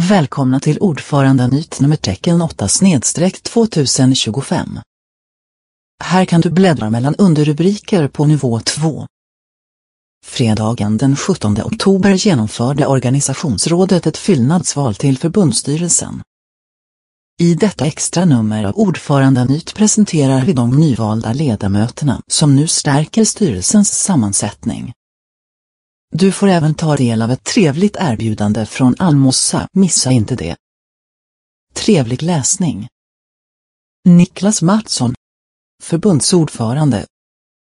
Välkomna till ordförandenytt nummer 8/2025. Här kan du bläddra mellan underrubriker på nivå 2. Fredagen den 17 oktober genomförde organisationsrådet ett fyllnadsval till förbundsstyrelsen. I detta extra nummer av ordförandenytt presenterar vi de nyvalda ledamöterna som nu stärker styrelsens sammansättning. Du får även ta del av ett trevligt erbjudande från Almossa, missa inte det. Trevlig läsning. Niklas Mattsson, förbundsordförande,